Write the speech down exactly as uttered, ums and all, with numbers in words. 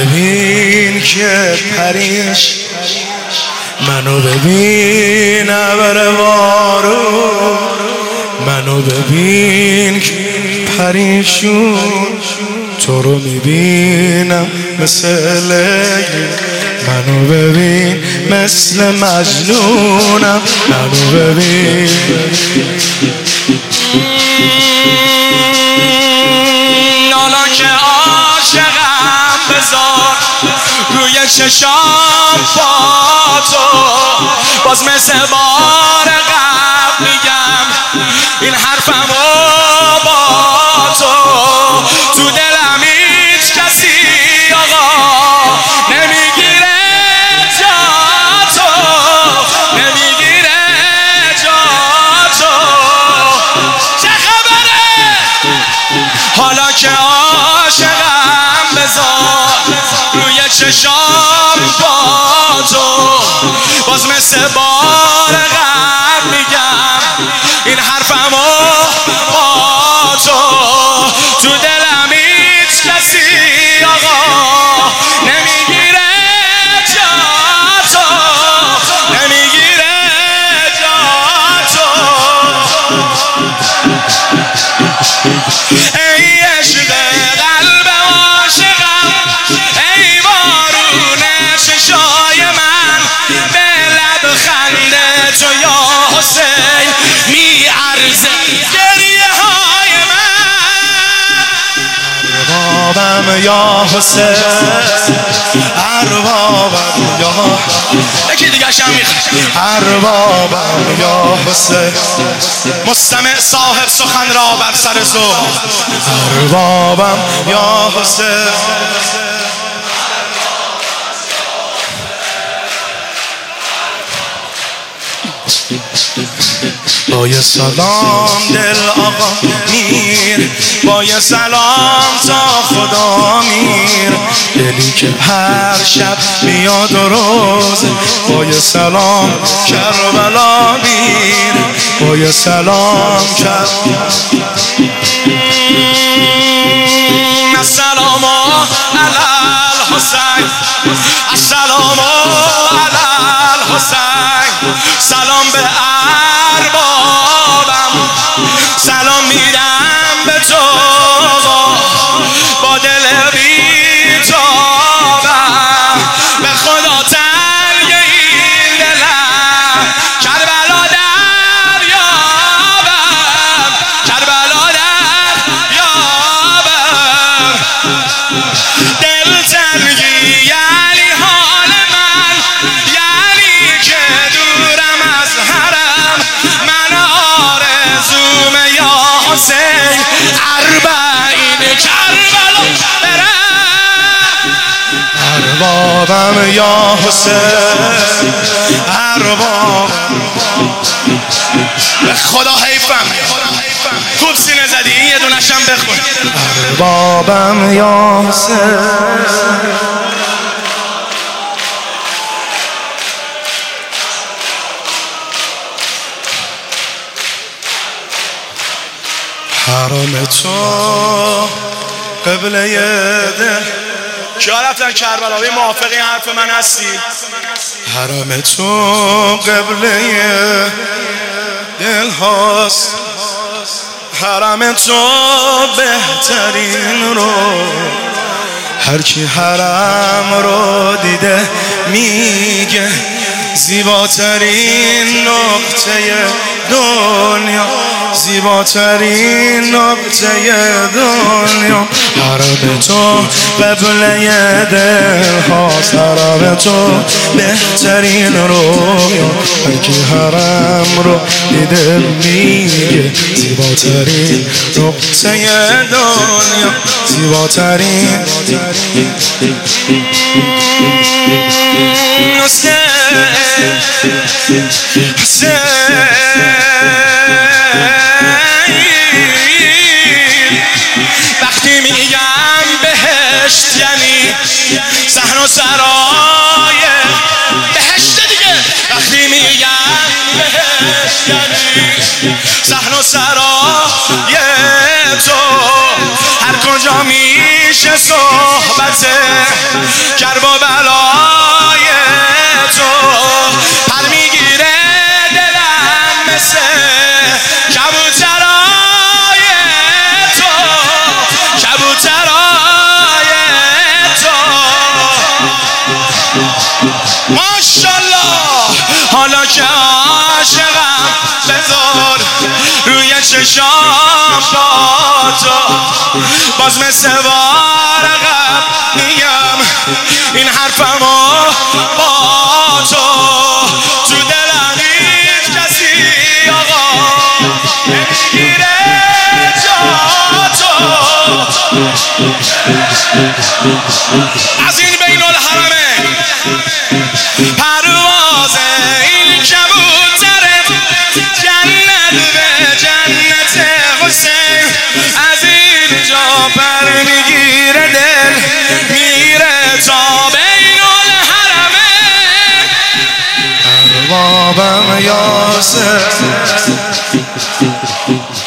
ببین که پریش، منو ببین ابر بارون، منو ببین که پریشون، تو رو میبینم مثل لیلی، منو ببین مثل مجنونم، منو ببین. حالا که عاشقم بذار روی چشام با تو، باز مثل بار قبل میگم این حرفمو با تو، تو دلم هیچ کسی آقا نمیگیره جا تو، نمیگیره جا تو. چه خبره؟ حالا که عاشقم بذار روی چشام با تو، باز مثل بار قبل میگم این حرفمو با تو، تو دلم هیچ کسی آقا نمیگیره جا تو، نمیگیره جا تو. ای عشق قلب عاشقم، ای بارون چشای من، به لب خنده تو یا حسین میارزه گریه های من. اربابم یا حسین، اربابم یا یکی دیگه شم میخواد. اربابم یا حسین، مستمع صاحب سخن را بر سر ذوق. اربابم یا حسین، با یه سلام دل آقا میر، با یه سلام تا خدا میر، دلی که هر شب میاد و روز، با یه سلام کربلا میر، با یه سلام کربلا. السلام علی الحسین، السلام علی الحسین، سلام به اربابم، سلام میدم به تو با دل بی‌تابم، به خدا تنگ این دلم، کربلا دریابم، کربلا دریابم. دل تنگی یعنی حال من، یعنی که دورم از حرم، من آرزوم یا حسین اربعین کربلا برم. اربابم یا حسین، اربابم به خدا حیفم خوب سینه زدی، این یه دونشم بخون. اربابم یا حسین، حرم تو قبله دل. کیا رفتن کربلا؟ به موافق این حرف من هستی؟ حرم تو قبله دل هاست، حرم تو بهترین رو، هر کی حرم رو دیده میگه زیباترین نقطه دنیا، زیباترین نقطه دنیا. حرم تو قبله دل هاست، حرم تو بهترین رویا، هر کی حرم رو دیده میگه زیباترین نقطه دنیا، زیباترین. وقتی میگم بهشت یعنی صحن و سرای بهشت دیگه، وقتی میگم بهشت یعنی صحن و سرای تو، هر کجا میشه صحبت ماشالله. حالا که عاشقم بذار روی چشام با تو، باز مثل بار قبل میگم این حرفمو با تو. تو دلم هیچ کسی آقا نمیگیره جا تو. از این بین الحرمه پرواز این کبوتره جنت به جنت حسین، از اینجا پر میگیره دل میره تا بین الحرمه. اربابم یاسر